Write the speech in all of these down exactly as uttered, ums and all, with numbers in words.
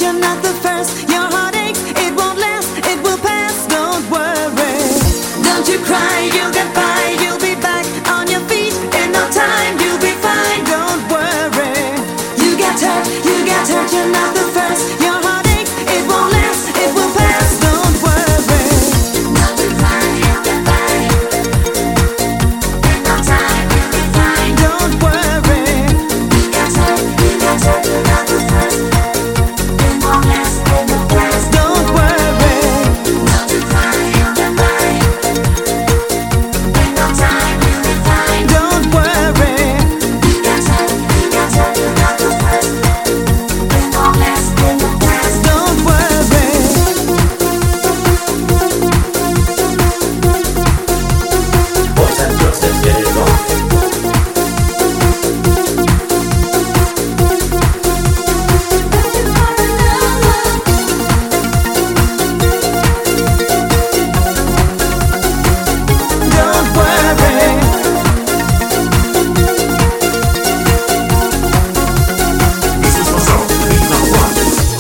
you're not the first. Your heart aches, it won't last, it will pass, don't worry. Don't you cry, you'll get by, you'll be back on your feet in no time, you'll be fine, don't worry. You get hurt, you get hurt, you're not the first. Your heart aches, it won't last, it will pass, don't worry. Don't you cry, you'll get by, in no time, you'll be fine, don't worry. You get hurt, you get hurt, you're not the first. It won't last, it will pass, don't worry. Don't you cry, you'll get by, in no time, you'll be fine, don't worry. You get hurt, you get hurt, you're not the first. It won't last, it will pass, don't worry. Boys and girls, let's get it on. Don't worry. This is my song, it's not one.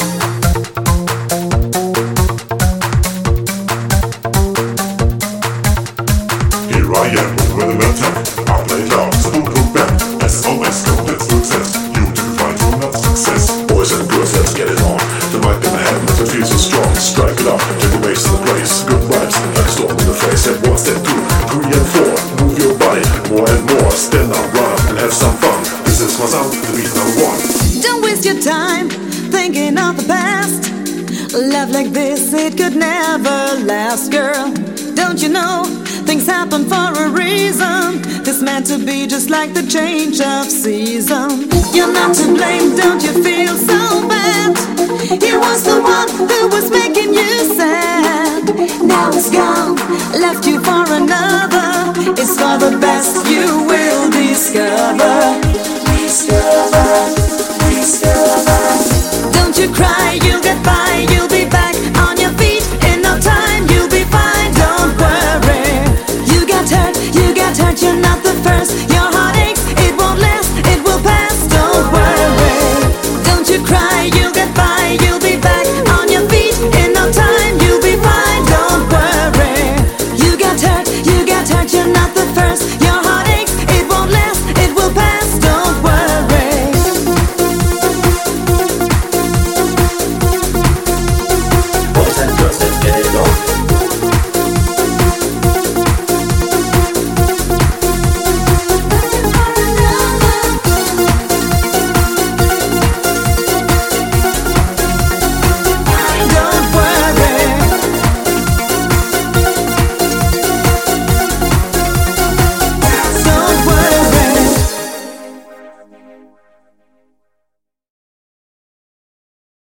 Here I am with an attack. I play loud, so don't look back. S O S, complete success. You didn't find true love success. Boys and girls, let's get it on. The mic in the hand, but it feels so strong. Strike it up, take the waves to the place. Good vibes, like a storm in the face. Step one, step two, three and four. Move your body more and more. Stand up, run up, and have some fun. This is my sound, the beat number one. Don't waste your time thinking of the past. Love like this, it could never last, girl. Don't you know, things happen for a reason. This meant to be just like the change of season. You're not to blame, don't you feel so bad? He was the one who was making you sad. Now it's gone, left you for another. It's for the best, you will discover.